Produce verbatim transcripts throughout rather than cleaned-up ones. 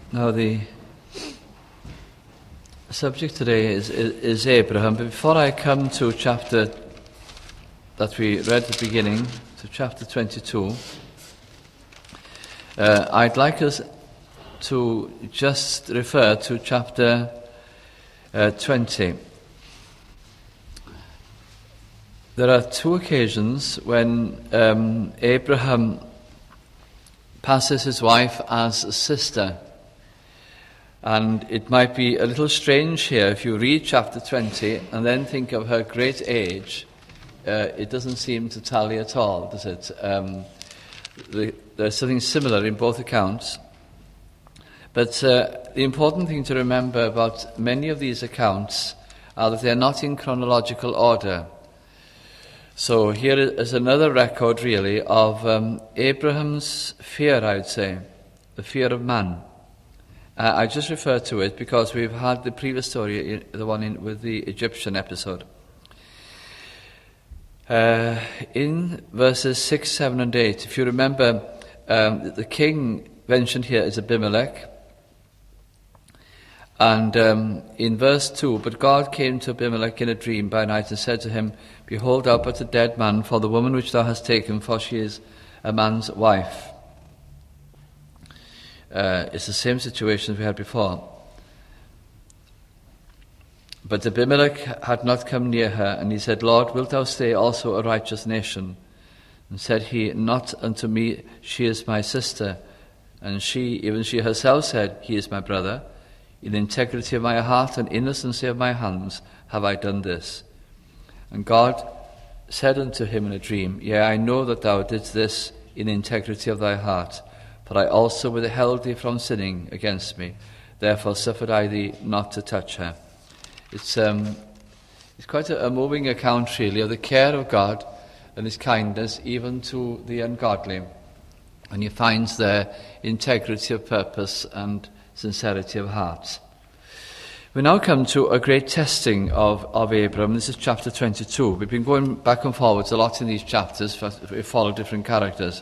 Now the subject today is, is, is Abraham. But before I come to chapter that we read at the beginning, to chapter twenty-two, uh, I'd like us to just refer to chapter uh, twenty. There are two occasions when um, Abraham passes his wife as a sister. And it might be a little strange here if you read chapter twenty and then think of her great age. Uh, it doesn't seem to tally at all, does it? Um, the, there's something similar in both accounts. But uh, the important thing to remember about many of these accounts are that they're not in chronological order. So here is another record, really, of um, Abraham's fear, I would say, the fear of man. Uh, I just refer to it because we've had the previous story, the one in, with the Egyptian episode. Uh, in verses six, seven and eight, if you remember, um, the king mentioned here is Abimelech. And um, in verse two, but God came to Abimelech in a dream by night and said to him, Behold, thou art but a dead man, for the woman which thou hast taken, for she is a man's wife. Uh, it's the same situation as we had before. But Abimelech had not come near her, and he said, Lord, wilt thou stay also a righteous nation? And said he, Not unto me, she is my sister. And she, even she herself said, He is my brother. In integrity of my heart and innocency of my hands have I done this. And God said unto him in a dream, Yea, I know that thou didst this in integrity of thy heart, for I also withheld thee from sinning against me. Therefore suffered I thee not to touch her. It's um, it's quite a, a moving account, really, of the care of God and his kindness even to the ungodly. And he finds their integrity of purpose and sincerity of heart. We now come to a great testing of, of Abram. This is chapter twenty-two. We've been going back and forwards a lot in these chapters. We follow different characters.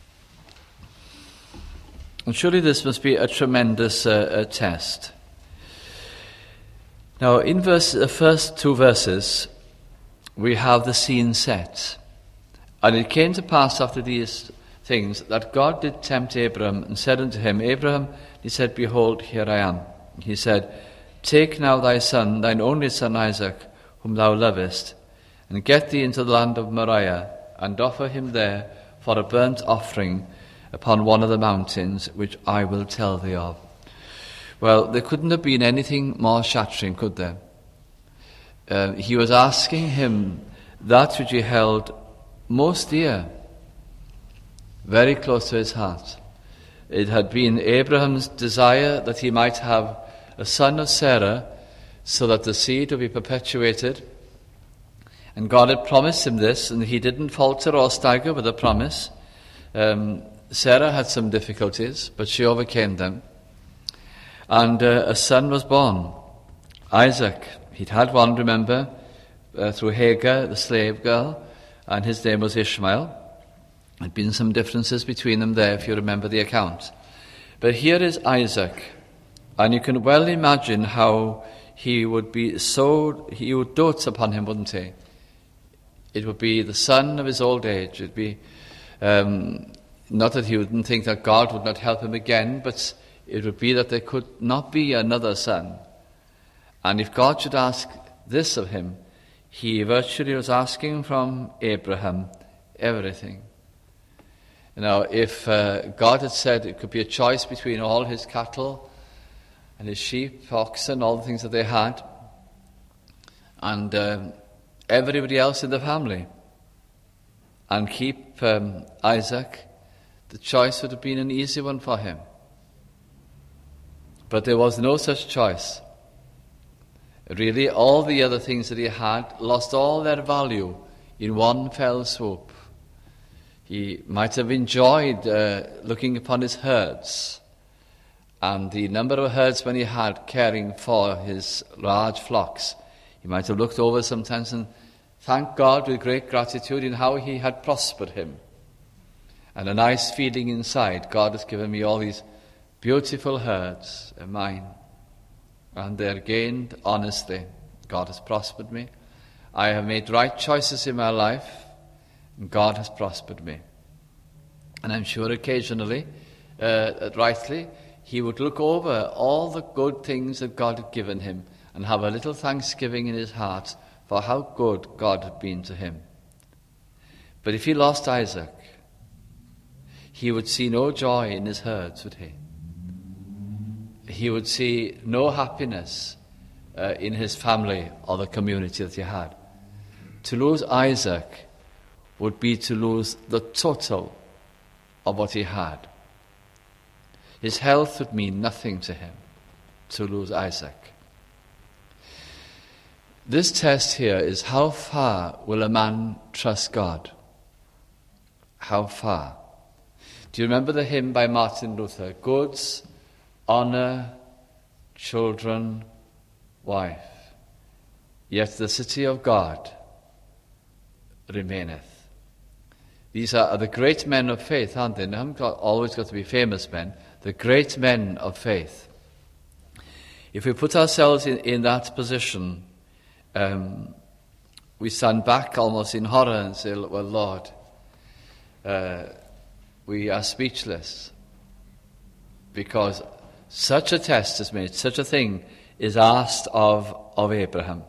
And surely this must be a tremendous uh, uh, test. Now, in verse, the first two verses, we have the scene set. And it came to pass after these things that God did tempt Abram and said unto him, Abraham, he said, Behold, here I am. He said, Take now thy son, thine only son Isaac, whom thou lovest, and get thee into the land of Moriah, and offer him there for a burnt offering upon one of the mountains, which I will tell thee of. Well, there couldn't have been anything more shattering, could there? Uh, he was asking him that which he held most dear, very close to his heart. It had been Abraham's desire that he might have a son of Sarah, so that the seed would be perpetuated. And God had promised him this, and he didn't falter or stagger with the promise. Um, Sarah had some difficulties, but she overcame them. And uh, a son was born, Isaac. He'd had one, remember, uh, through Hagar, the slave girl, and his name was Ishmael. There had been some differences between them there, if you remember the account. But here is Isaac, and you can well imagine how he would be so, he would dote upon him, wouldn't he? It would be the son of his old age. It would be, um, not that he wouldn't think that God would not help him again, but it would be that there could not be another son. And if God should ask this of him, he virtually was asking from Abraham everything. You know, if uh, God had said it could be a choice between all his cattle and his sheep, oxen, all the things that they had, and um, everybody else in the family, and keep um, Isaac, the choice would have been an easy one for him. But there was no such choice. Really, all the other things that he had lost all their value in one fell swoop. He might have enjoyed uh, looking upon his herds and the number of herdsmen he had caring for his large flocks. He might have looked over sometimes and thanked God with great gratitude in how he had prospered him. And a nice feeling inside, God has given me all these Beautiful herds are mine, and they're gained honestly. God has prospered me. I have made right choices in my life, and God has prospered me. And I'm sure occasionally, uh, rightly, he would look over all the good things that God had given him and have a little thanksgiving in his heart for how good God had been to him. But if he lost Isaac, he would see no joy in his herds, would he? He would see no happiness uh, in his family or the community that he had. To lose Isaac would be to lose the total of what he had. His health would mean nothing to him to lose Isaac. This test here is, how far will a man trust God? How far? Do you remember the hymn by Martin Luther? Goods, honor, children, wife, yet the city of God remaineth. These are the great men of faith, aren't they? They haven't got, always got to be famous men. The great men of faith. If we put ourselves in, in that position, um, we stand back almost in horror and say, well, Lord, uh, we are speechless, because such a test is made, such a thing is asked of, of Abraham.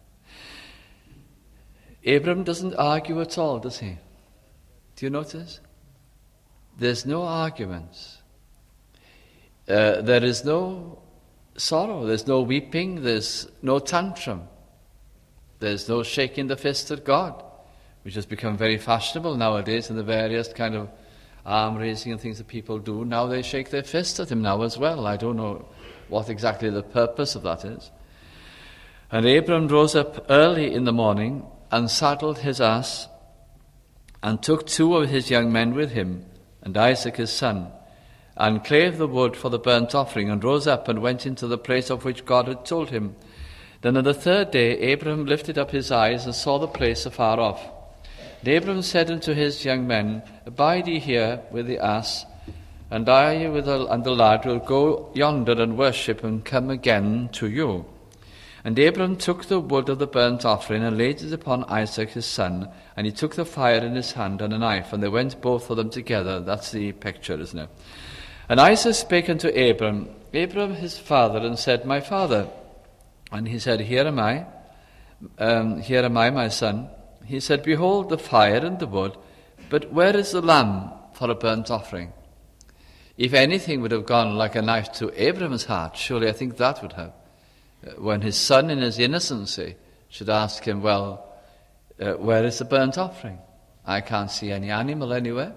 Abraham doesn't argue at all, does he? Do you notice? There's no arguments. Uh, there is no sorrow. There's no weeping. There's no tantrum. There's no shaking the fist at God, which has become very fashionable nowadays in the various kind of arm raising and things that people do. Now they shake their fist at him now as well. I don't know what exactly the purpose of that is. And Abram rose up early in the morning and saddled his ass, and took two of his young men with him, and Isaac his son, and clave the wood for the burnt offering, and rose up and went into the place of which God had told him. Then on the third day Abraham lifted up his eyes and saw the place afar off. And Abraham said unto his young men, Abide ye here with the ass, and I with the, and the lad will go yonder and worship, and come again to you. And Abram took the wood of the burnt offering and laid it upon Isaac his son, and he took the fire in his hand and a knife, and they went both of them together. That's the picture, isn't it? And Isaac spake unto Abram, Abram his father, and said, My father. And he said, Here am I, um, here am I, my son. He said, Behold the fire and the wood, but where is the lamb for a burnt offering? If anything would have gone like a knife to Abram's heart, surely I think that would have. When his son in his innocency should ask him, well, uh, where is the burnt offering? I can't see any animal anywhere.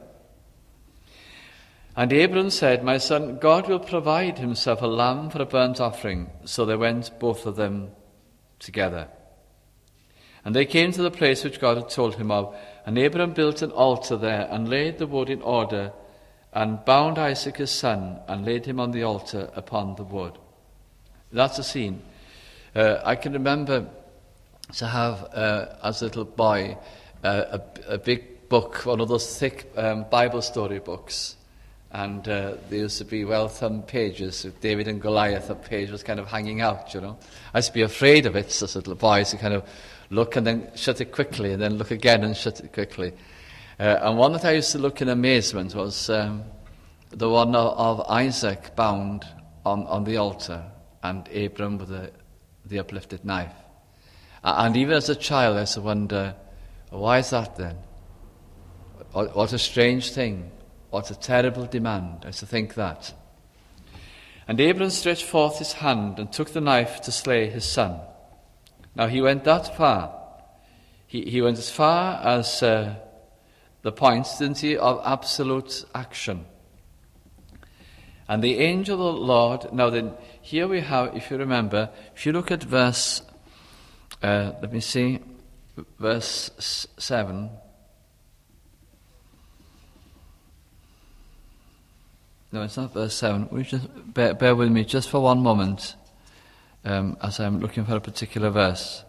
And Abram said, My son, God will provide himself a lamb for a burnt offering. So they went both of them together. And they came to the place which God had told him of. And Abram built an altar there, and laid the wood in order, and bound Isaac his son, and laid him on the altar upon the wood. That's a scene. Uh, I can remember to have, uh, as a little boy, uh, a, a big book, one of those thick um, Bible story books. And uh, there used to be well-thumbed pages with David and Goliath. A page was kind of hanging out, you know. I used to be afraid of it as a little boy, to kind of look and then shut it quickly, and then look again and shut it quickly. Uh, and one that I used to look in amazement was um, the one of, of Isaac bound on, on the altar, and Abram with the, the uplifted knife. And even as a child, I used to wonder, why is that then? What, what a strange thing. What a terrible demand. I used to think that. And Abram stretched forth his hand and took the knife to slay his son. Now he went that far. He, he went as far as uh, the point, didn't he, of absolute action. And the angel of the Lord, now then, here we have, if you remember, if you look at verse, uh, let me see, verse seven. No, it's not verse seven. We just bear, bear with me just for one moment, um, as I'm looking for a particular verse.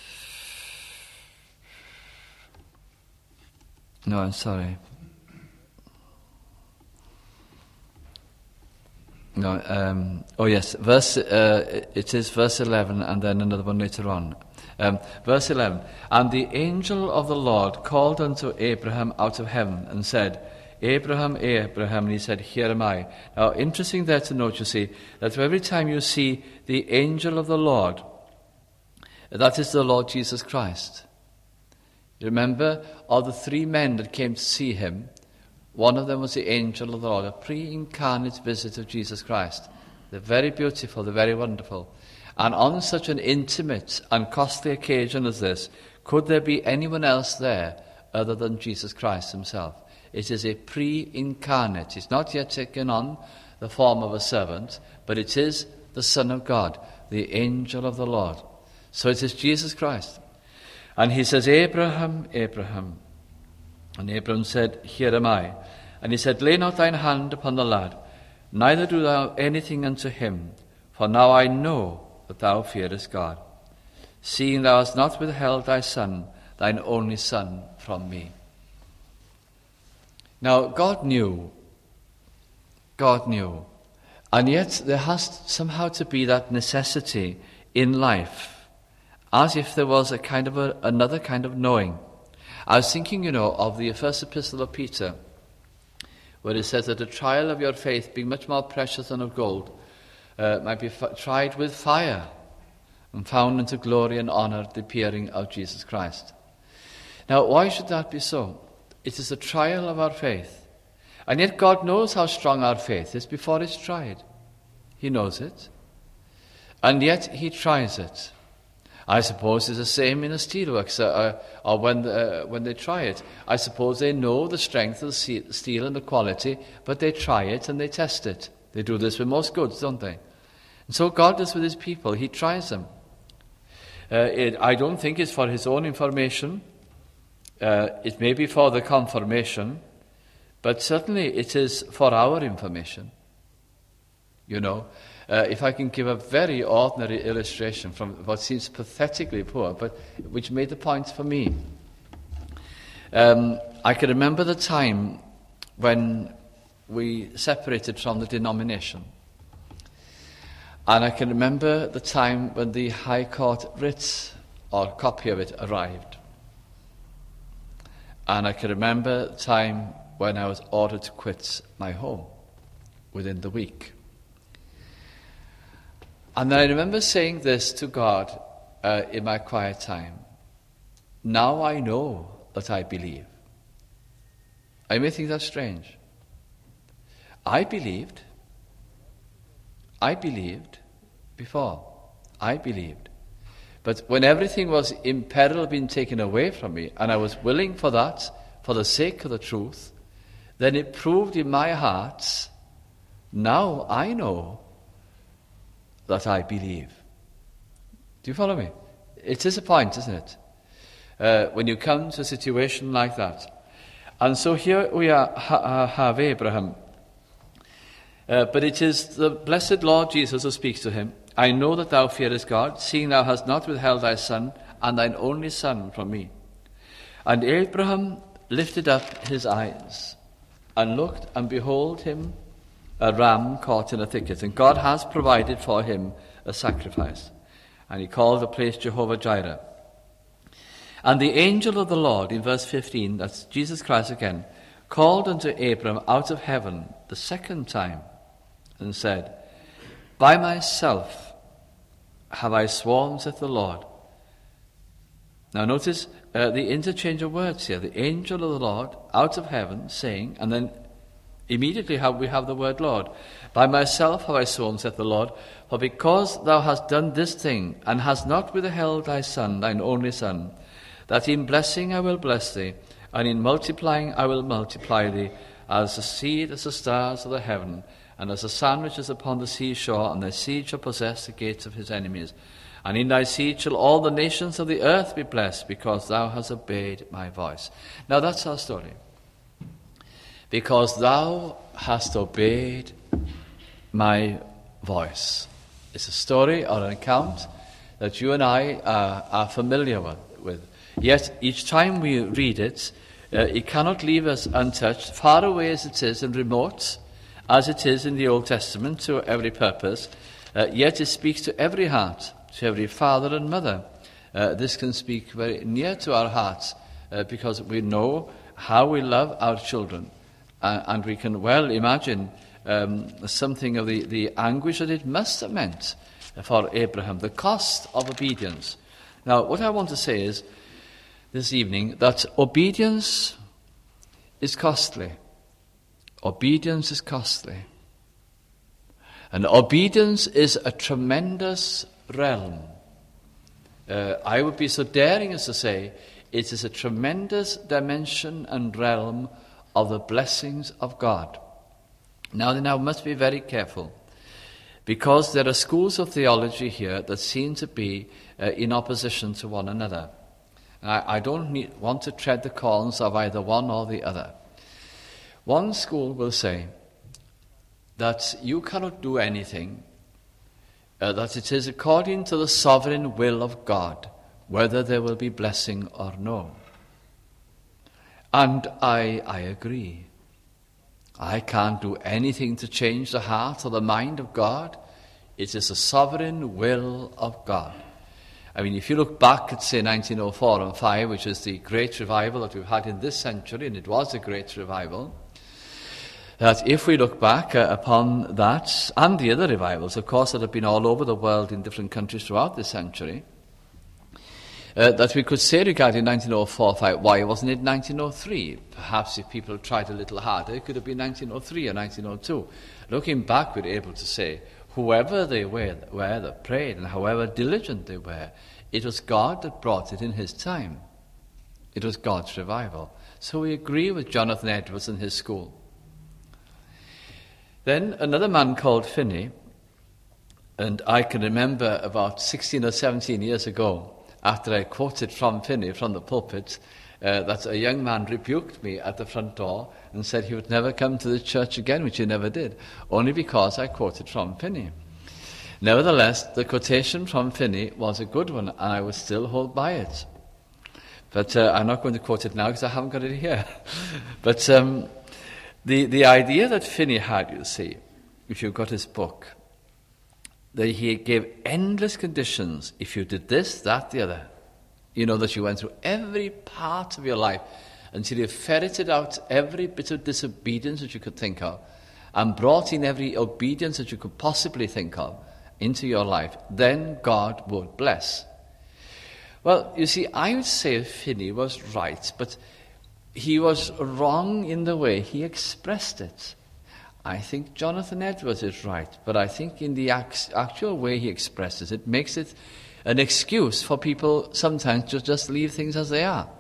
No, I'm sorry. No, um, oh yes, verse. Uh, it is verse eleven, and then another one later on. Um, verse eleven. And the angel of the Lord called unto Abraham out of heaven, and said, Abraham, Abraham, and he said, Here am I. Now, interesting there to note, you see, that every time you see the angel of the Lord, that is the Lord Jesus Christ. You remember, of the three men that came to see him, one of them was the angel of the Lord, a pre-incarnate visit of Jesus Christ. They're very beautiful, they're very wonderful. And on such an intimate and costly occasion as this, could there be anyone else there other than Jesus Christ himself? It is a pre-incarnate. It's not yet taken on the form of a servant, but it is the Son of God, the angel of the Lord. So it is Jesus Christ. And he says, Abraham, Abraham. And Abraham said, Here am I. And he said, Lay not thine hand upon the lad, neither do thou anything unto him, for now I know that thou fearest God, seeing thou hast not withheld thy son, thine only son, from me. Now, God knew, God knew, and yet there has somehow to be that necessity in life, as if there was a kind of a, another kind of knowing. I was thinking, you know, of the first epistle of Peter, where it says that the trial of your faith, being much more precious than of gold, uh, might be f- tried with fire, and found unto glory and honour the appearing of Jesus Christ. Now, why should that be so? It is a trial of our faith. And yet God knows how strong our faith is before it's tried. He knows it. And yet he tries it. I suppose it's the same in a steelworks, uh, or when, uh, when they try it. I suppose they know the strength of the steel and the quality, but they try it and they test it. They do this with most goods, don't they? And so God does with his people. He tries them. Uh, it, I don't think it's for his own information. Uh, it may be for the confirmation, but certainly it is for our information. You know, uh, if I can give a very ordinary illustration from what seems pathetically poor, but which made the point for me. Um, I can remember the time when we separated from the denomination. And I can remember the time when the High Court writ, or copy of it, arrived. And I can remember the time when I was ordered to quit my home within the week. And I remember saying this to God uh, in my quiet time. Now I know that I believe. I may think that's strange. I believed. I believed before. I believed. But when everything was in peril being taken away from me, and I was willing for that, for the sake of the truth, then it proved in my heart, now I know that I believe. Do you follow me? It is a point, isn't it? Uh, when you come to a situation like that. And so here we are, ha- have Abraham. Uh, but it is the blessed Lord Jesus who speaks to him. I know that thou fearest God, seeing thou hast not withheld thy son, and thine only son, from me. And Abraham lifted up his eyes, and looked, and behold him, a ram caught in a thicket. And God has provided for him a sacrifice. And he called the place Jehovah-Jireh. And the angel of the Lord, in verse fifteen, that's Jesus Christ again, called unto Abram out of heaven the second time, and said, By myself have I sworn, saith the Lord. Now notice uh, the interchange of words here. The angel of the Lord out of heaven saying, and then immediately have, we have the word Lord. By myself have I sworn, saith the Lord, for because thou hast done this thing, and hast not withheld thy son, thine only son, that in blessing I will bless thee, and in multiplying I will multiply thee, as the seed as the stars of the heaven, and as the sand which is upon the seashore, and thy seed shall possess the gates of his enemies. And in thy seed shall all the nations of the earth be blessed, because thou hast obeyed my voice. Now that's our story. Because thou hast obeyed my voice. It's a story or an account that you and I uh, are familiar with. Yet each time we read it, uh, it cannot leave us untouched, far away as it is and remote, as it is in the Old Testament to every purpose, uh, yet it speaks to every heart, to every father and mother. Uh, this can speak very near to our hearts uh, because we know how we love our children, uh, and we can well imagine um, something of the, the anguish that it must have meant for Abraham, the cost of obedience. Now, what I want to say is this evening that obedience is costly. Obedience is costly. And obedience is a tremendous realm. Uh, I would be so daring as to say it is a tremendous dimension and realm of the blessings of God. Now, then, I must be very careful, because there are schools of theology here that seem to be uh, in opposition to one another. I, I don't need, want to tread the corns of either one or the other. One school will say that you cannot do anything, uh, that it is according to the sovereign will of God whether there will be blessing or no. And I, I agree. I can't do anything to change the heart or the mind of God. It is the sovereign will of God. I mean, if you look back at, say, nineteen oh four and five, which is the great revival that we've had in this century, and it was a great revival, that if we look back uh, upon that, and the other revivals, of course, that have been all over the world in different countries throughout this century, uh, that we could say regarding nineteen oh four five, why wasn't it nineteen oh three? Perhaps if people tried a little harder, it could have been nineteen oh three or nineteen oh two. Looking back, we're able to say, whoever they were, were that prayed, and however diligent they were, it was God that brought it in his time. It was God's revival. So we agree with Jonathan Edwards and his school. Then another man called Finney, and I can remember about sixteen or seventeen years ago, after I quoted from Finney from the pulpit, uh, that a young man rebuked me at the front door and said he would never come to the church again, which he never did, only because I quoted from Finney. Nevertheless, the quotation from Finney was a good one, and I would still hold by it. But uh, I'm not going to quote it now because I haven't got it here. But um, the, the idea that Finney had, you see, if you've got his book, that he gave endless conditions. If you did this, that, the other. You know, that you went through every part of your life until you ferreted out every bit of disobedience that you could think of and brought in every obedience that you could possibly think of into your life. Then God would bless. Well, you see, I would say Finney was right, but he was wrong in the way he expressed it. I think Jonathan Edwards is right, but I think in the actual way he expresses it, makes it an excuse for people sometimes to just leave things as they are.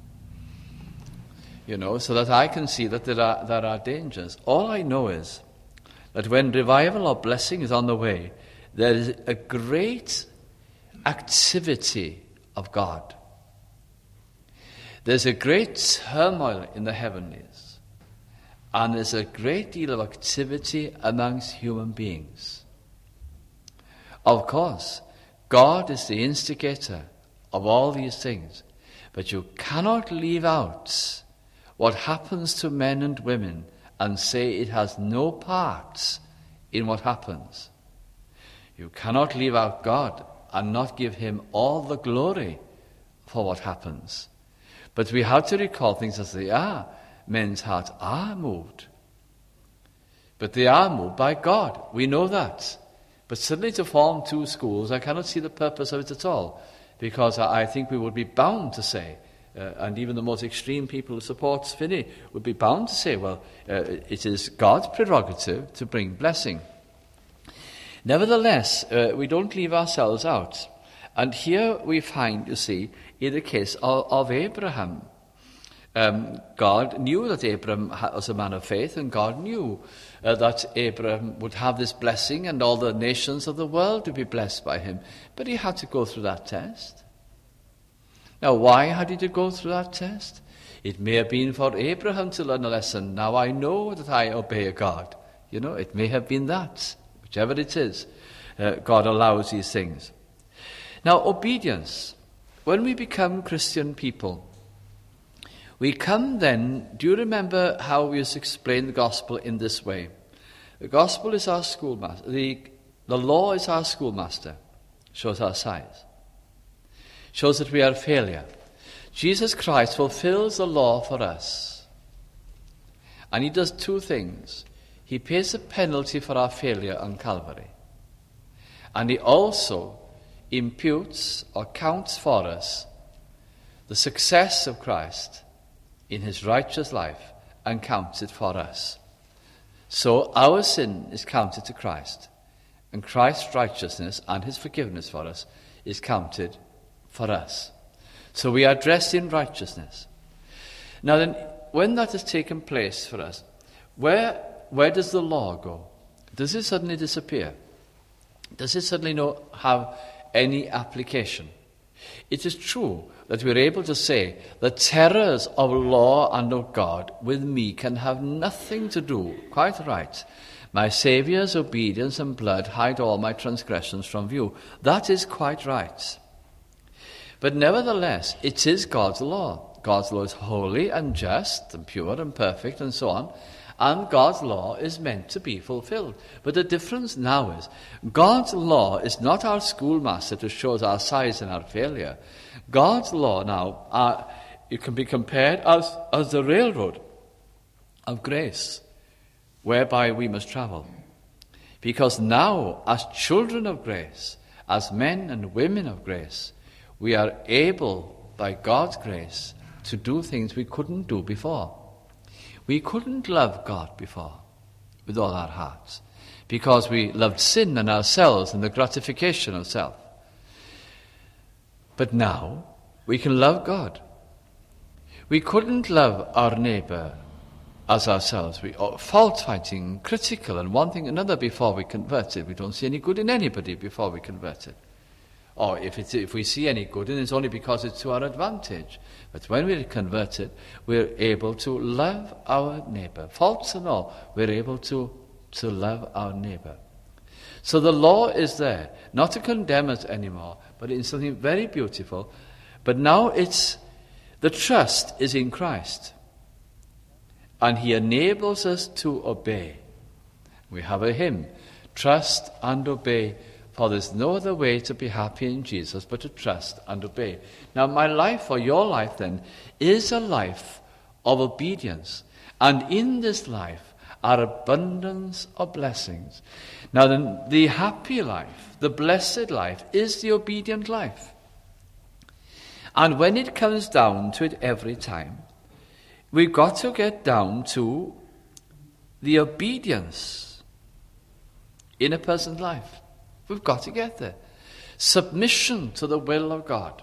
You know, so that I can see that there are, there are dangers. All I know is that when revival or blessing is on the way, there is a great activity of God. There's a great turmoil in the heavenlies, and there's a great deal of activity amongst human beings. Of course, God is the instigator of all these things, but you cannot leave out what happens to men and women and say it has no part in what happens. You cannot leave out God and not give him all the glory for what happens. But we have to recall things as they are. Men's hearts are moved. But they are moved by God. We know that. But suddenly to form two schools, I cannot see the purpose of it at all. Because I think we would be bound to say, uh, and even the most extreme people who support Finney would be bound to say, well, uh, it is God's prerogative to bring blessing. Nevertheless, uh, we don't leave ourselves out. And here we find, you see, in the case of, of Abraham, um, God knew that Abraham was a man of faith, and God knew uh, that Abraham would have this blessing and all the nations of the world would be blessed by him. But he had to go through that test. Now, why had he to go through that test? It may have been for Abraham to learn a lesson. Now I know that I obey God. You know, it may have been that. Whichever it is, uh, God allows these things. Now, obedience. When we become Christian people, we come then, do you remember how we explain the gospel in this way? The gospel is our schoolmaster. The, the law is our schoolmaster. Shows our size. Shows that we are a failure. Jesus Christ fulfills the law for us. And he does two things. He pays the penalty for our failure on Calvary. And he also imputes or counts for us the success of Christ in his righteous life and counts it for us. So our sin is counted to Christ, and Christ's righteousness and his forgiveness for us is counted for us. So we are dressed in righteousness. Now then, when that has taken place for us, where where does the law go? Does it suddenly disappear? Does it suddenly not have any application? It is true that we're able to say the terrors of law and of God with me can have nothing to do. Quite right. My Saviour's obedience and blood hide all my transgressions from view. That is quite right. But nevertheless, it is God's law. God's law is holy and just and pure and perfect and so on. And God's law is meant to be fulfilled. But the difference now is, God's law is not our schoolmaster to show us our size and our failure. God's law now, uh, it can be compared as, as the railroad of grace, whereby we must travel. Because now, as children of grace, as men and women of grace, we are able, by God's grace, to do things we couldn't do before. We couldn't love God before with all our hearts because we loved sin and ourselves and the gratification of self. But now we can love God. We couldn't love our neighbour as ourselves. We are fault-finding, critical, and one thing another before we converted. We don't see any good in anybody before we converted. Or if, it's, if we see any good, then it's only because it's to our advantage. But when we're converted, we're able to love our neighbour. Faults and all, we're able to, to love our neighbour. So the law is there, not to condemn us anymore, but in something very beautiful. But now it's, the trust is in Christ. And he enables us to obey. We have a hymn, trust and obey. For there's no other way to be happy in Jesus but to trust and obey. Now my life, or your life then, is a life of obedience. And in this life are abundance of blessings. Now then, the happy life, the blessed life, is the obedient life. And when it comes down to it every time, we've got to get down to the obedience in a person's life. We've got to get there. Submission to the will of God.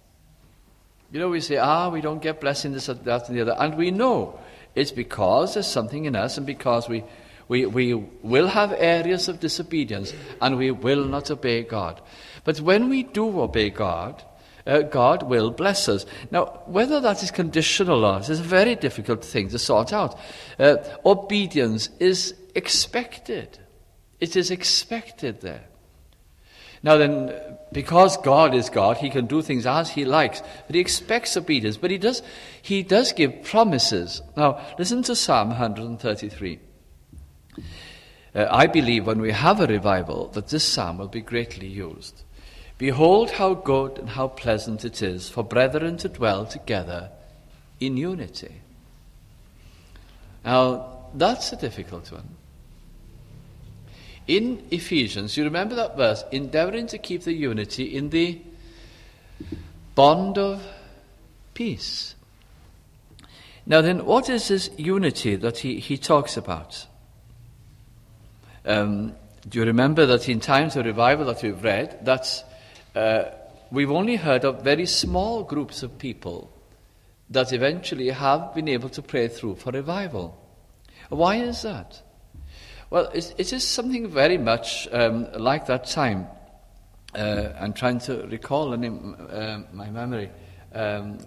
You know, we say, ah, we don't get blessing, this, that, and the other. And we know it's because there's something in us and because we, we, we will have areas of disobedience and we will not obey God. But when we do obey God, uh, God will bless us. Now, whether that is conditional or not is a very difficult thing to sort out. Uh, obedience is expected. It is expected there. Now then, because God is God, he can do things as he likes, but he expects obedience. But he does, he does give promises. Now, listen to Psalm one thirty-three. Uh, I believe when we have a revival that this psalm will be greatly used. Behold how good and how pleasant it is for brethren to dwell together in unity. Now, that's a difficult one. In Ephesians, you remember that verse, endeavouring to keep the unity in the bond of peace. Now then, what is this unity that he, he talks about? Um, do you remember that in times of revival that we've read, that's, uh, we've only heard of very small groups of people that eventually have been able to pray through for revival. Why is that? Well, it is something very much um, like that time. Uh, I'm trying to recall the name, uh, my memory. Um,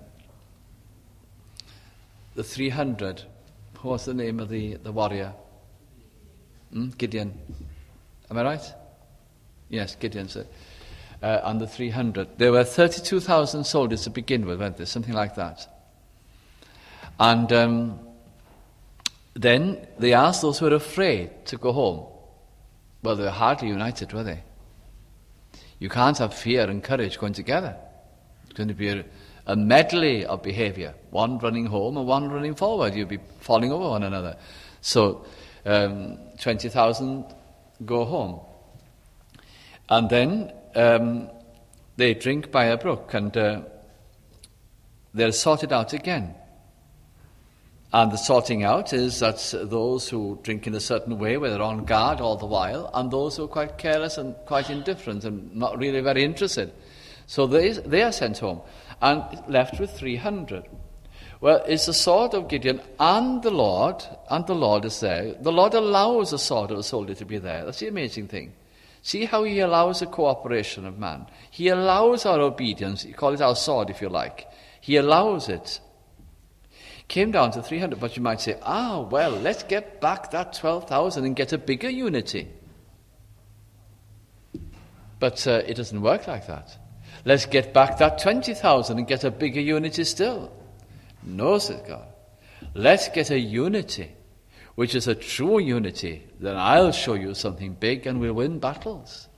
the three hundred. What was the name of the, the warrior? Hmm? Gideon. Am I right? Yes, Gideon said. Uh, and the three hundred. There were thirty-two thousand soldiers to begin with, weren't there? Something like that. And... Um, Then they asked those who were afraid to go home. Well, they were hardly united, were they? You can't have fear and courage going together. It's going to be a, a medley of behavior, one running home and one running forward. You'll be falling over one another. So um, twenty thousand go home. And then um, they drink by a brook, and uh, they're sorted out again. And the sorting out is that those who drink in a certain way, where they're on guard all the while, and those who are quite careless and quite indifferent and not really very interested. So they, they are sent home and left with three hundred. Well, it's the sword of Gideon and the Lord, and the Lord is there. The Lord allows the sword of a soldier to be there. That's the amazing thing. See how he allows the cooperation of man. He allows our obedience. You call it our sword if you like. He allows it. Came down to three hundred, but you might say, ah, well, let's get back that twelve thousand and get a bigger unity. But uh, it doesn't work like that. Let's get back that twenty thousand and get a bigger unity still. No, says God. Let's get a unity, which is a true unity. Then I'll show you something big and we'll win battles.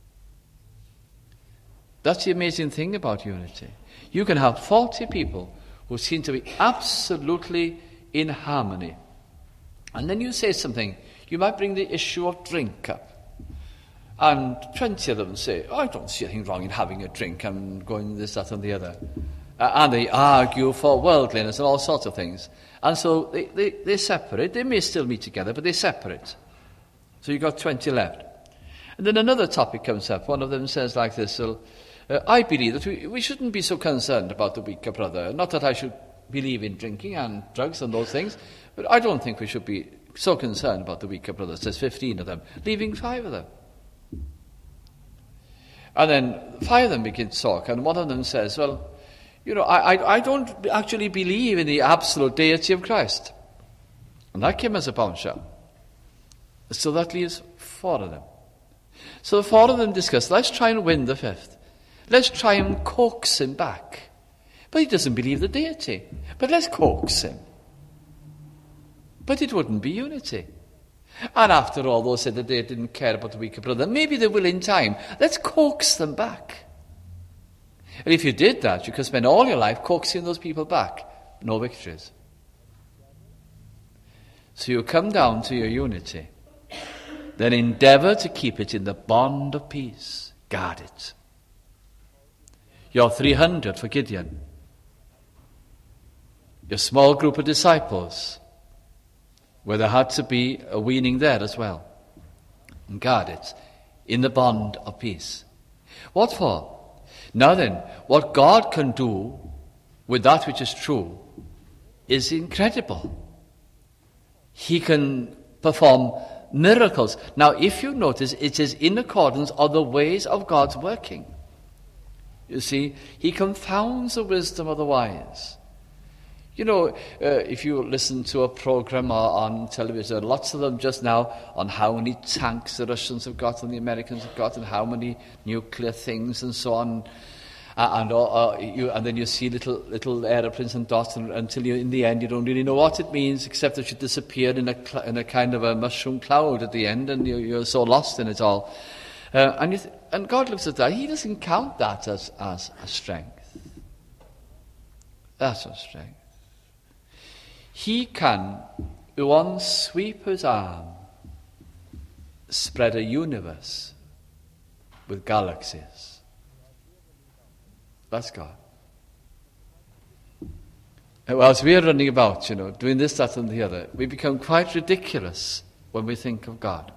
That's the amazing thing about unity. You can have forty people who seem to be absolutely in harmony. And then you say something, you might bring the issue of drink up. And twenty of them say, oh, I don't see anything wrong in having a drink and going this, that and the other. Uh, and they argue for worldliness and all sorts of things. And so they, they, they separate. They may still meet together, but they separate. So you've got twenty left. And then another topic comes up. One of them says like this, well, Uh, I believe that we, we shouldn't be so concerned about the weaker brother. Not that I should believe in drinking and drugs and those things, but I don't think we should be so concerned about the weaker brothers. There's fifteen of them, leaving five of them. And then five of them begin to talk, and one of them says, well, you know, I, I, I don't actually believe in the absolute deity of Christ. And that came as a bombshell. So that leaves four of them. So the four of them discuss, let's try and win the fifth. Let's try and coax him back. But he doesn't believe the deity. But let's coax him. But it wouldn't be unity. And after all, those said that they didn't care about the weaker brother. Maybe they will in time. Let's coax them back. And if you did that, you could spend all your life coaxing those people back. No victories. So you come down to your unity. Then endeavor to keep it in the bond of peace. Guard it. Your three hundred for Gideon. Your small group of disciples, where there had to be a weaning there as well. And guard it in the bond of peace. What for? Now then, what God can do with that which is true is incredible. He can perform miracles. Now, if you notice, it is in accordance of the ways of God's working. You see, he confounds the wisdom of the wise. You know, uh, if you listen to a program on television, lots of them just now on how many tanks the Russians have got and the Americans have got and how many nuclear things and so on. Uh, and uh, you, and then you see little little aeroplanes and dots and, until you, in the end you don't really know what it means, except that you disappear in a, cl- in a kind of a mushroom cloud at the end and you, you're so lost in it all. Uh, and, you th- and God looks at that. He doesn't count that as, as a strength. That's a strength. He can, with one sweep of his arm, spread a universe with galaxies. That's God. And whilst we are running about, you know, doing this, that, and the other, we become quite ridiculous when we think of God.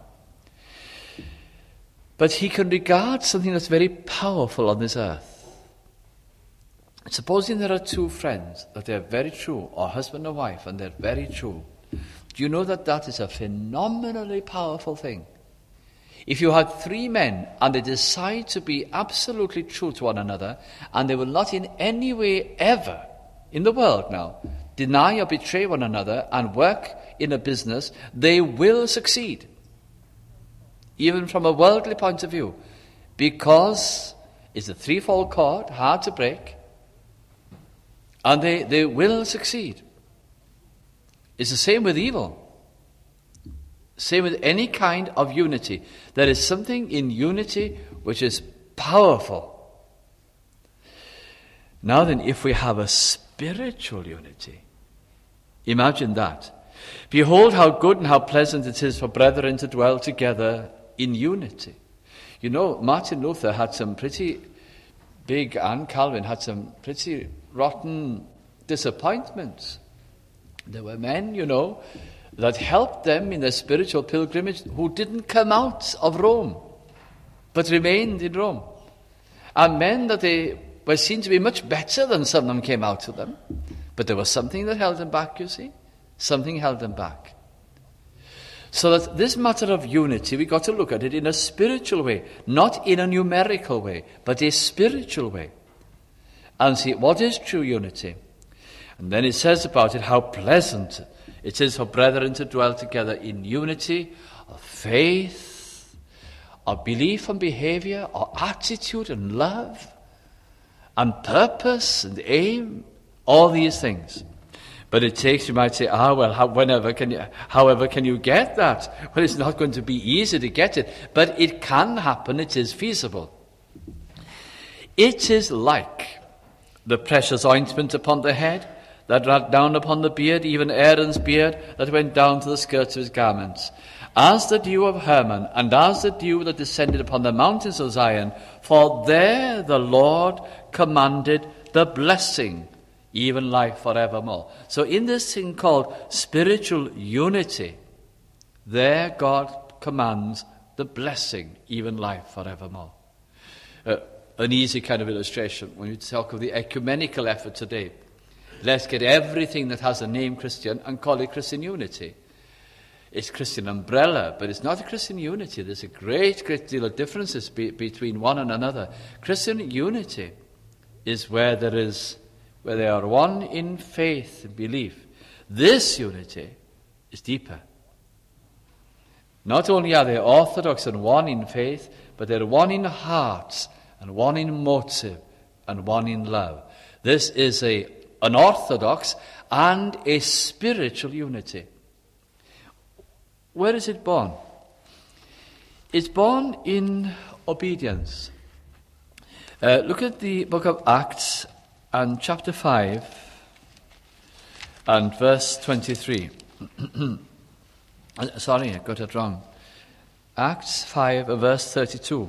But he can regard something that's very powerful on this earth. Supposing there are two friends, that they're very true, or husband and wife, and they're very true. Do you know that that is a phenomenally powerful thing? If you had three men, and they decide to be absolutely true to one another, and they will not in any way ever, in the world now, deny or betray one another, and work in a business, they will succeed. Even from a worldly point of view, because it's a threefold cord, hard to break, and they, they will succeed. It's the same with evil. Same with any kind of unity. There is something in unity which is powerful. Now then, if we have a spiritual unity, imagine that. Behold how good and how pleasant it is for brethren to dwell together in unity. You know, Martin Luther had some pretty big, and Calvin had some pretty rotten disappointments. There were men, you know, that helped them in their spiritual pilgrimage who didn't come out of Rome, but remained in Rome. And men that they were seen to be much better than some of them came out to them. But there was something that held them back, you see. Something held them back. So that this matter of unity, we've got to look at it in a spiritual way, not in a numerical way, but a spiritual way. And see, what is true unity? And then it says about it how pleasant it is for brethren to dwell together in unity of faith, of belief and behavior, of attitude and love, and purpose and aim, all these things. But it takes, you might say, ah, well, how, whenever can you, however can you get that? Well, it's not going to be easy to get it, but it can happen, it is feasible. It is like the precious ointment upon the head, that ran down upon the beard, even Aaron's beard, that went down to the skirts of his garments. As the dew of Hermon, and as the dew that descended upon the mountains of Zion, for there the Lord commanded the blessing, even life forevermore. So in this thing called spiritual unity, there God commands the blessing, even life forevermore. Uh, an easy kind of illustration, when you talk of the ecumenical effort today, let's get everything that has a name Christian and call it Christian unity. It's Christian umbrella, but it's not a Christian unity. There's a great, great deal of differences be, between one and another. Christian unity is where there is, where they are one in faith and belief. This unity is deeper. Not only are they orthodox and one in faith, but they're one in heart and one in motive and one in love. This is a an orthodox and a spiritual unity. Where is it born? It's born in obedience. Uh, look at the book of Acts and chapter five and verse twenty-three. Sorry, I got it wrong. Acts five and verse thirty-two.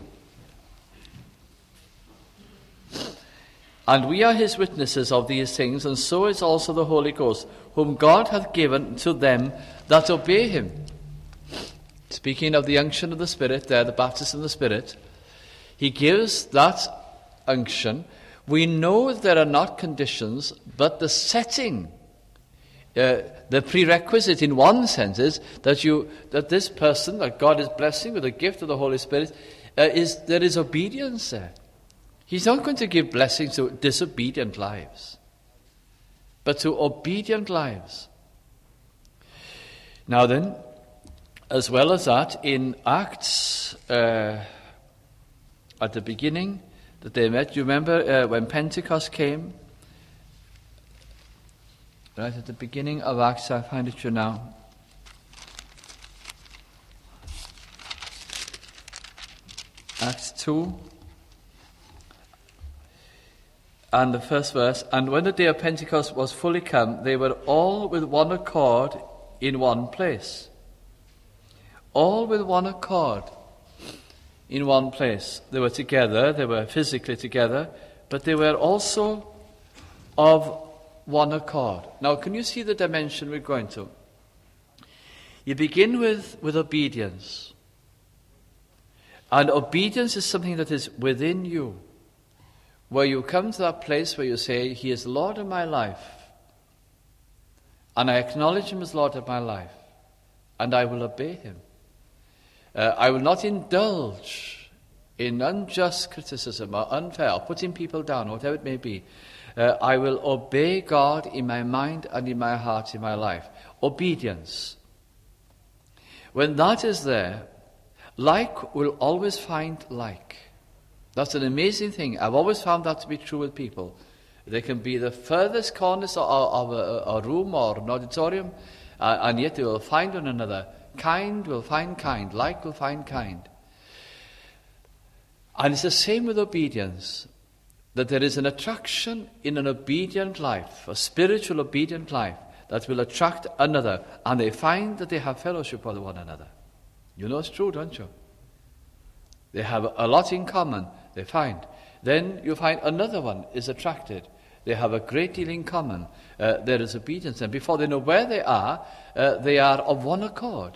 And we are his witnesses of these things, and so is also the Holy Ghost, whom God hath given to them that obey him. Speaking of the unction of the Spirit there, the baptism of the Spirit, he gives that unction. We know there are not conditions, but the setting, uh, the prerequisite in one sense is that you, that this person that God is blessing with the gift of the Holy Spirit, uh, is there is obedience there. He's not going to give blessings to disobedient lives, but to obedient lives. Now then, as well as that, in Acts, uh, at the beginning that they met, you remember uh, when Pentecost came? Right at the beginning of Acts, I find it here now. Acts two. And the first verse, and when the day of Pentecost was fully come, they were all with one accord in one place. All with one accord in one place. They were together, they were physically together, but they were also of one accord. Now, can you see the dimension we're going to? You begin with, with obedience. And obedience is something that is within you, where you come to that place where you say, he is Lord of my life, and I acknowledge him as Lord of my life, and I will obey him. Uh, I will not indulge in unjust criticism or unfair, or putting people down, or whatever it may be. Uh, I will obey God in my mind and in my heart, in my life. Obedience. When that is there, like will always find like. That's an amazing thing. I've always found that to be true with people. They can be the furthest corners of, of a, a room or an auditorium, uh, and yet they will find one another Kind will find kind. Like will find kind. And it's the same with obedience. That there is an attraction in an obedient life, a spiritual obedient life, that will attract another. And they find that they have fellowship with one another. You know it's true, don't you? They have a lot in common, they find. Then you find another one is attracted. They have a great deal in common. Uh, there is obedience. And before they know where they are, uh, they are of one accord.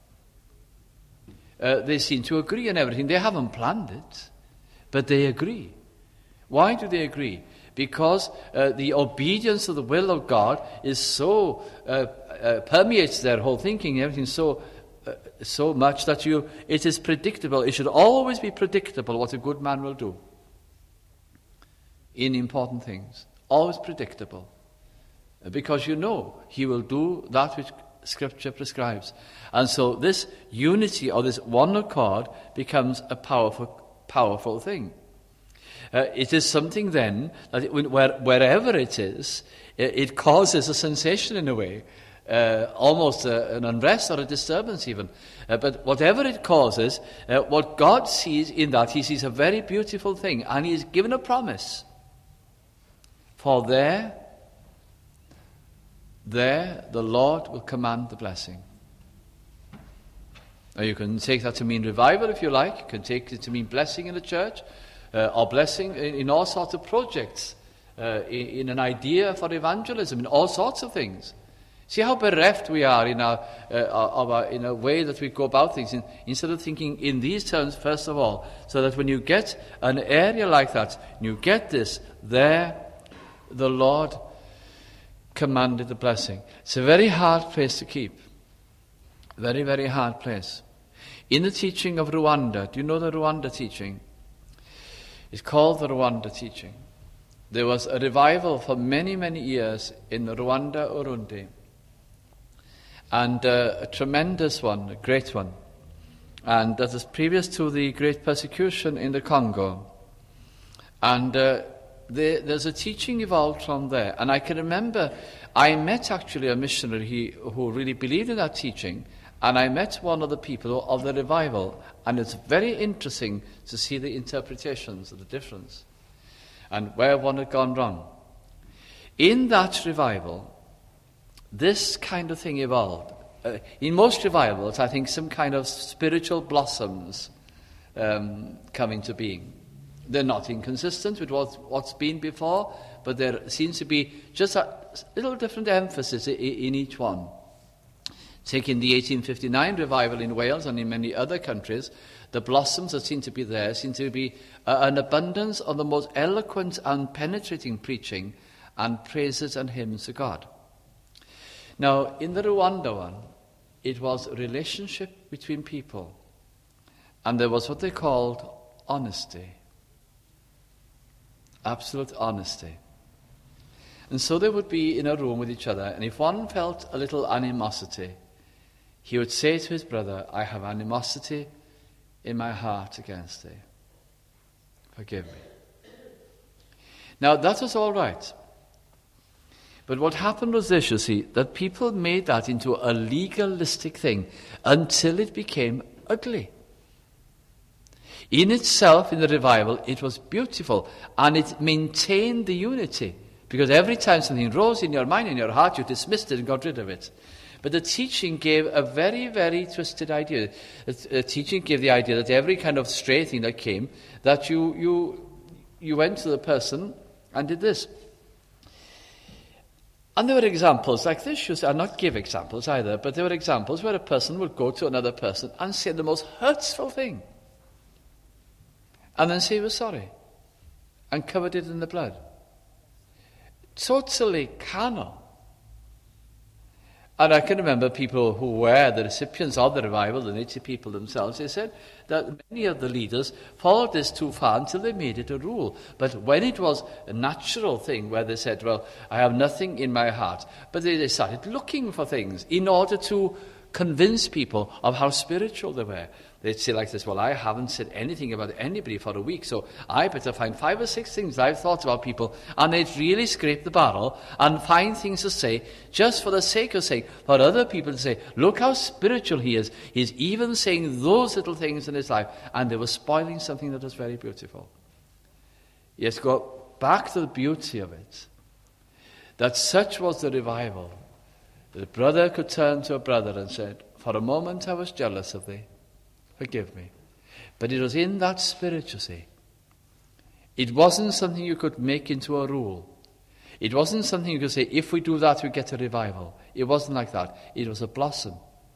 Uh, they seem to agree on everything. They haven't planned it, but they agree. Why do they agree? Because uh, the obedience of the will of God is so, uh, uh, permeates their whole thinking, everything so uh, so much that you it is predictable. It should always be predictable what a good man will do in important things. Always predictable. Because you know he will do that which Scripture prescribes. And so this unity or this one accord becomes a powerful, powerful thing. Uh, it is something then that it, where, wherever it is, it, it causes a sensation in a way, uh, almost a, an unrest or a disturbance even. Uh, but whatever it causes, uh, what God sees in that, he sees a very beautiful thing, and he is given a promise. For there, there the Lord will command the blessing. Now you can take that to mean revival if you like. You can take it to mean blessing in the church, uh, or blessing in, in all sorts of projects, uh, in, in an idea for evangelism, in all sorts of things. See how bereft we are in our, uh, of our, in a way that we go about things. In, instead of thinking in these terms, first of all, so that when you get an area like that, you get this, there the Lord commanded the blessing. It's a very hard place to keep. Very, very hard place. In the teaching of Rwanda, do you know the Rwanda teaching? It's called the Rwanda teaching. There was a revival for many, many years in Rwanda, Urundi. And uh, a tremendous one, a great one. And that is previous to the great persecution in the Congo. And uh, There, there's a teaching evolved from there. And I can remember, I met actually a missionary he, who really believed in that teaching, and I met one of the people of the revival, and it's very interesting to see the interpretations of the difference and where one had gone wrong. In that revival, this kind of thing evolved. Uh, in most revivals, I think some kind of spiritual blossoms um, come into being. They're not inconsistent with what, what's been before, but there seems to be just a little different emphasis in, in each one. Taking the eighteen fifty-nine revival in Wales and in many other countries, the blossoms that seem to be there seem to be uh, an abundance of the most eloquent and penetrating preaching and praises and hymns to God. Now, in the Rwanda one, it was a relationship between people, and there was what they called honesty. Absolute honesty. And so they would be in a room with each other, and if one felt a little animosity, he would say to his brother, I have animosity in my heart against thee. Forgive me. Now that was all right. But what happened was this, you see, that people made that into a legalistic thing until it became ugly. In itself, in the revival, it was beautiful, and it maintained the unity. Because every time something rose in your mind and your heart, you dismissed it and got rid of it. But the teaching gave a very, very twisted idea. The teaching gave the idea that every kind of stray thing that came, that you you you went to the person and did this. And there were examples like this. You say, I'll not give examples either, but there were examples where a person would go to another person and say the most hurtful thing. And then say he was sorry. And covered it in the blood. Totally carnal. And I can remember people who were the recipients of the revival, the native people themselves, they said that many of the leaders followed this too far until they made it a rule. But when it was a natural thing where they said, well, I have nothing in my heart, but they, they started looking for things in order to convince people of how spiritual they were. They'd say like this, well, I haven't said anything about anybody for a week, so I better find five or six things I've thought about people. And they'd really scrape the barrel and find things to say just for the sake of saying, for other people to say, look how spiritual he is. He's even saying those little things in his life. And they were spoiling something that was very beautiful. Yes, go back to the beauty of it. That such was the revival. The brother could turn to a brother and said, for a moment I was jealous of thee. Forgive me. But it was in that spirit, you see. It wasn't something you could make into a rule. It wasn't something you could say, if we do that, we get a revival. It wasn't like that. It was a blossom.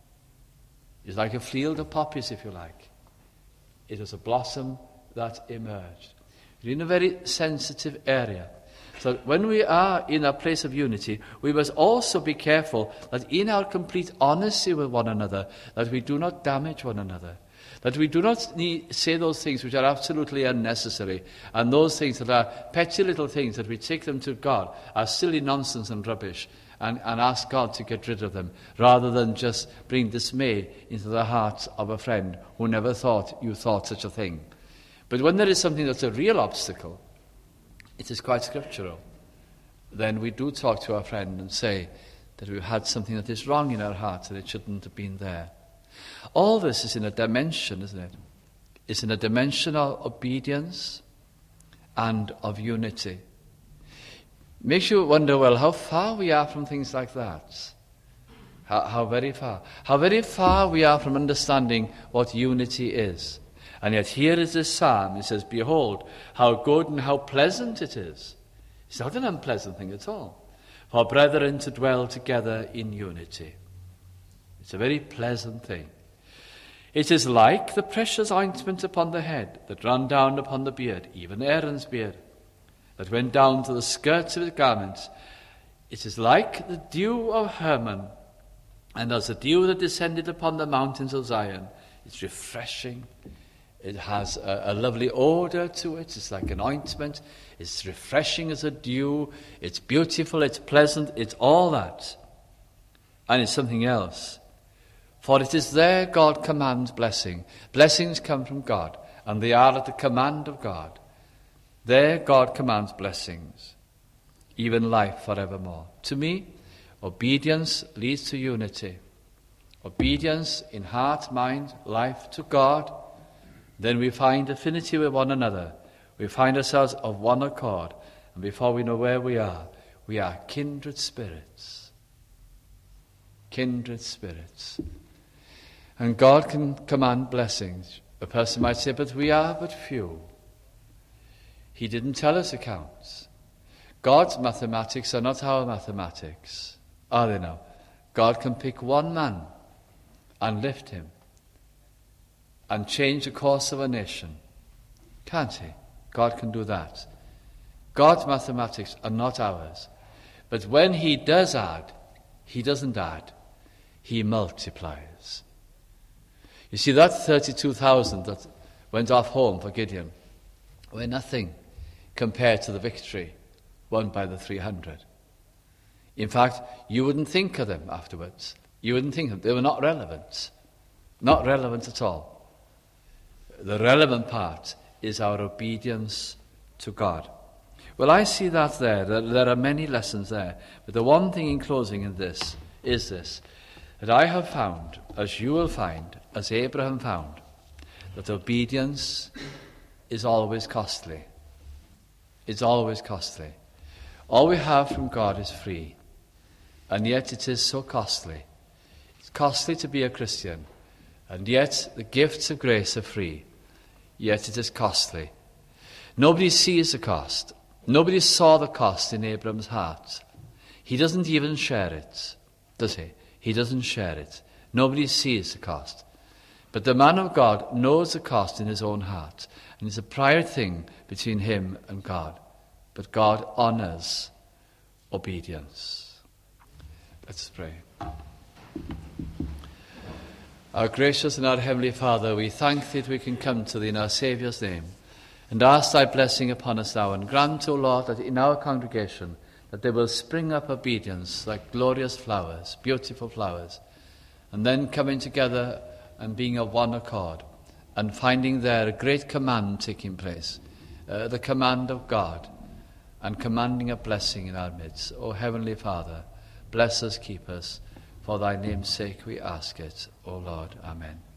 It was like a field of poppies, if you like. It was a blossom that emerged. You're in a very sensitive area. So when we are in a place of unity, we must also be careful that in our complete honesty with one another, that we do not damage one another. That we do not need, say those things which are absolutely unnecessary, and those things that are petty little things, that we take them to God as silly nonsense and rubbish, and, and ask God to get rid of them, rather than just bring dismay into the heart of a friend who never thought you thought such a thing. But when there is something that's a real obstacle, it is quite scriptural, then we do talk to our friend and say that we've had something that is wrong in our hearts and it shouldn't have been there. All this is in a dimension, isn't it? It's in a dimension of obedience and of unity. Makes you wonder, well, how far we are from things like that. How, how very far. How very far we are from understanding what unity is. And yet here is this psalm. It says, behold, how good and how pleasant it is. It's not an unpleasant thing at all. For brethren to dwell together in unity. It's a very pleasant thing. It is like the precious ointment upon the head that ran down upon the beard, even Aaron's beard, that went down to the skirts of his garments. It is like the dew of Hermon, and as the dew that descended upon the mountains of Zion. It's refreshing. It has a, a lovely odor to it. It's like an ointment. It's refreshing as a dew. It's beautiful. It's pleasant. It's all that. And it's something else. For it is there God commands blessing. Blessings come from God, and they are at the command of God. There God commands blessings, even life forevermore. To me, obedience leads to unity. Obedience in heart, mind, life to God. Then we find affinity with one another. We find ourselves of one accord. And before we know where we are, we are kindred spirits. Kindred spirits. And God can command blessings. A person might say, but we are but few. He didn't tell us accounts. God's mathematics are not our mathematics, are they now? God can pick one man and lift him and change the course of a nation. Can't he? God can do that. God's mathematics are not ours. But when he does add, he doesn't add. He multiplies. You see, that thirty-two thousand that went off home for Gideon were nothing compared to the victory won by the three hundred. In fact, you wouldn't think of them afterwards. You wouldn't think of them. They were not relevant. Not relevant at all. The relevant part is our obedience to God. Well, I see that there. There are many lessons there. But the one thing in closing in this is this, that I have found, as you will find, as Abraham found, that obedience is always costly. It's always costly. All we have from God is free, and yet it is so costly. It's costly to be a Christian, and yet the gifts of grace are free, yet it is costly. Nobody sees the cost. Nobody saw the cost in Abraham's heart. He doesn't even share it, does he? He doesn't share it. Nobody sees the cost. But the man of God knows the cost in his own heart, and it's a private thing between him and God. But God honors obedience. Let's pray. Our gracious and our heavenly Father, we thank thee that we can come to thee in our Saviour's name and ask thy blessing upon us now, and grant, O Lord, that in our congregation that there will spring up obedience like glorious flowers, beautiful flowers, and then coming together and being of one accord, and finding there a great command taking place, uh, the command of God, and commanding a blessing in our midst. O Heavenly Father, bless us, keep us. For thy name's sake we ask it, O Lord. Amen.